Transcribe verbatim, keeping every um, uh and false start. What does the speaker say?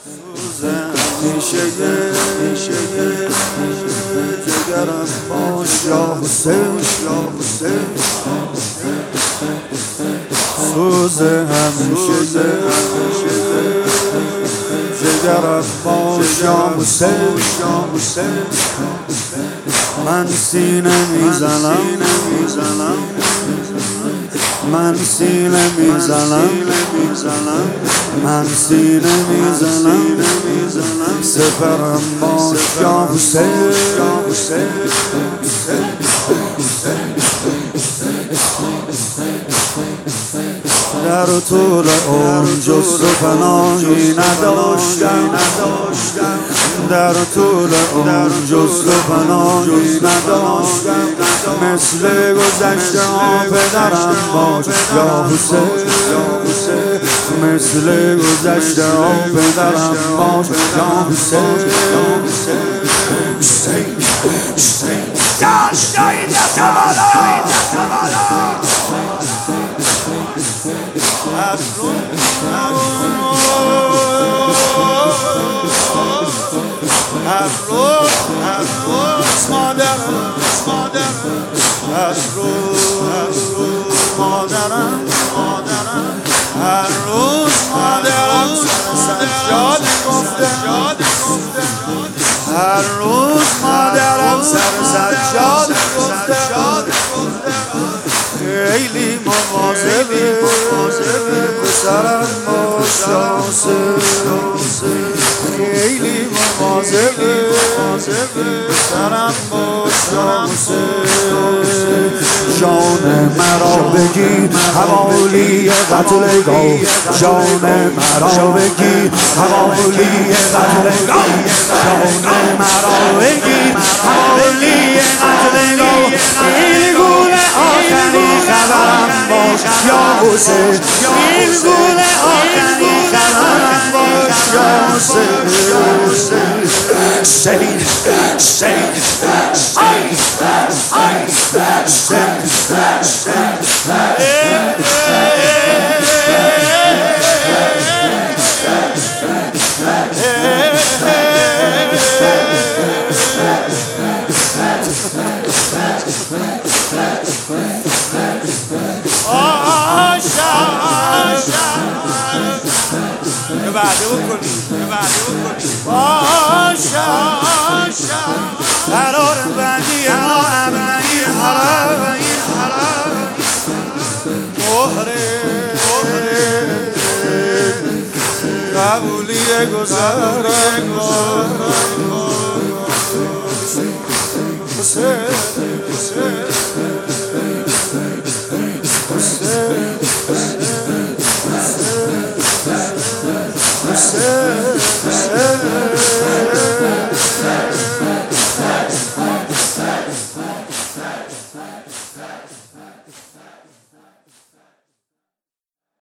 میشه میشه جگرم باش یا حسین سوز همیشه جگرم باش یا حسین من سینه میزنم من سینه میزنم من سینه میزنم سپرم باش یا حسین در طول عمر جست و پناهی نداشتم در طول عمر جست و پناهی نداشتم مثل گذشته ها پدرم باش یا حسین مثل گذشته ها پدرم باش یا حسین هر روز مادرم هر روز مادرم هر روز مادرم سر سجاد گفته هر روز مادرم سر سجاد گفته خیلی مواظبه پسرم باش خیلی مواظبه پسرم باش جان مرا بگیر حوالی قتلگاه جان مرا بگیر حوالی قتلگاه جان مرا بگیر حوالی قتلگاه این گول آخری خبرم باش یا حسین این گول آخری خبرم باش یا حسین سید سید سید بعده بکنی باشا قرار بندی ما ابدی حرام مهره قبولی گذرم حسین